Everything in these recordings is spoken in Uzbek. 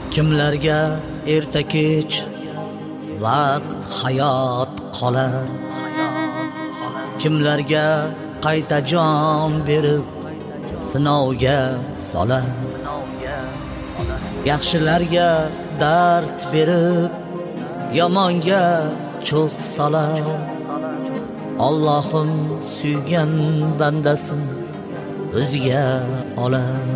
Kimlarga erta kech vaqt hayot qolar, kimlarga qayta jon berib sinovga solar, yaxshilarga dard berib yomonga cho'g' solar. Allohim suygan bandasin o'ziga olar.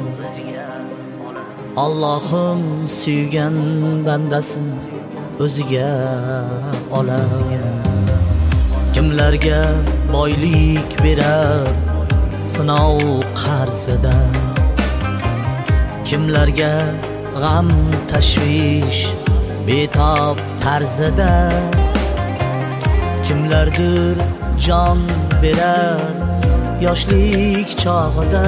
Allohim suygan bandasin o'ziga olar. Kimlarga boylik berar sinov qarzida, kimlarga g'am tashvish betob tarzida, kimlardir jon berar yoshlik chog'ida.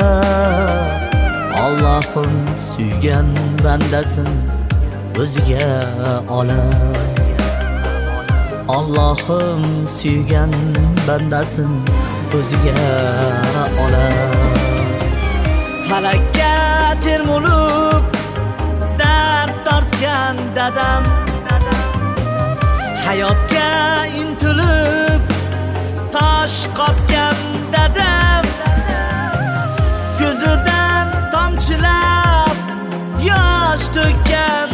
Allohim suygan bandasin o'ziga olar. Allohim suygan bandasin o'ziga olar. Falakka termulib dard tortgan dadam, hayotga intilib tosh qotgan dadam, ko'zidan tomchilab yosh to'kkan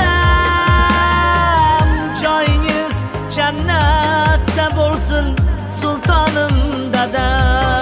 dadam. Joyingiz jannatda bo'lsin sultonim dadam.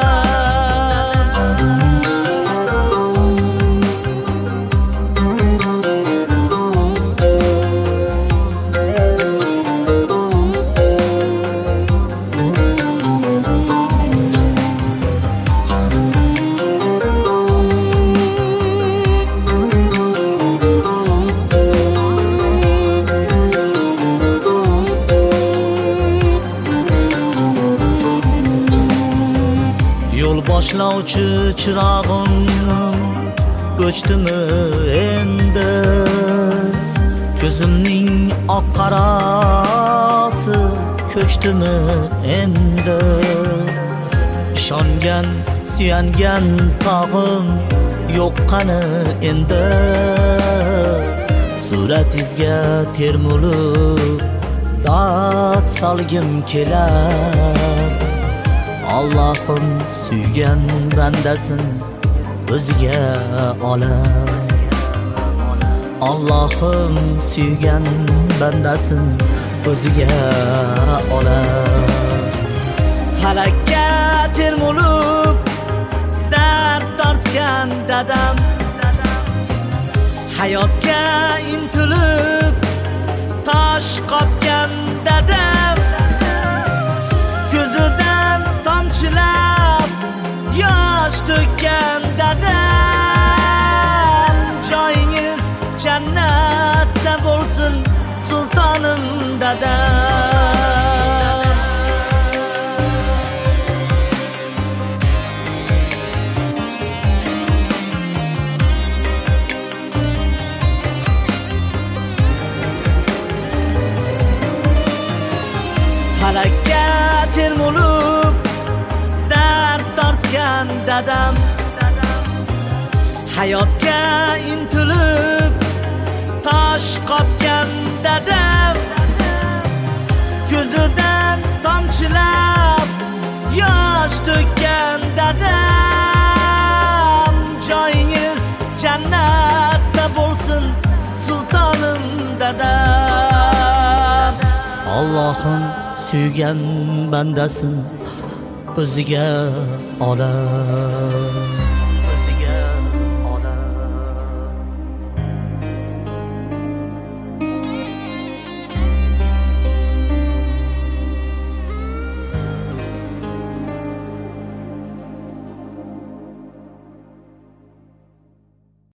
Yo'l boshlovchi chirog'im o'chdimi endi, ko'zimning oq qarasi ko'chdimi endi. Ishongan suyangan tog'im yo'q qani endi, suratingizga termulib dod solgim kelar. Allohim suygan bandasin o'ziga olar. Allohim suygan bandasin o'ziga olar. Falakka termulib dard tortgan dadam, hayotga intilib tosh qotgan dadam, ko'zidan tomchilab yosh to'kkan dadam. Joyingiz jannatda bo'lsin sultonim dadam. Falakka termulib dard tortgan dadam, hayotga intilib tosh qotgan dadam, ko'zidan tomchilab yosh to'kkan dadam. Joyingiz jannatda bo'lsin sultonim dadam. Allohim suygan bandasin o'ziga olar.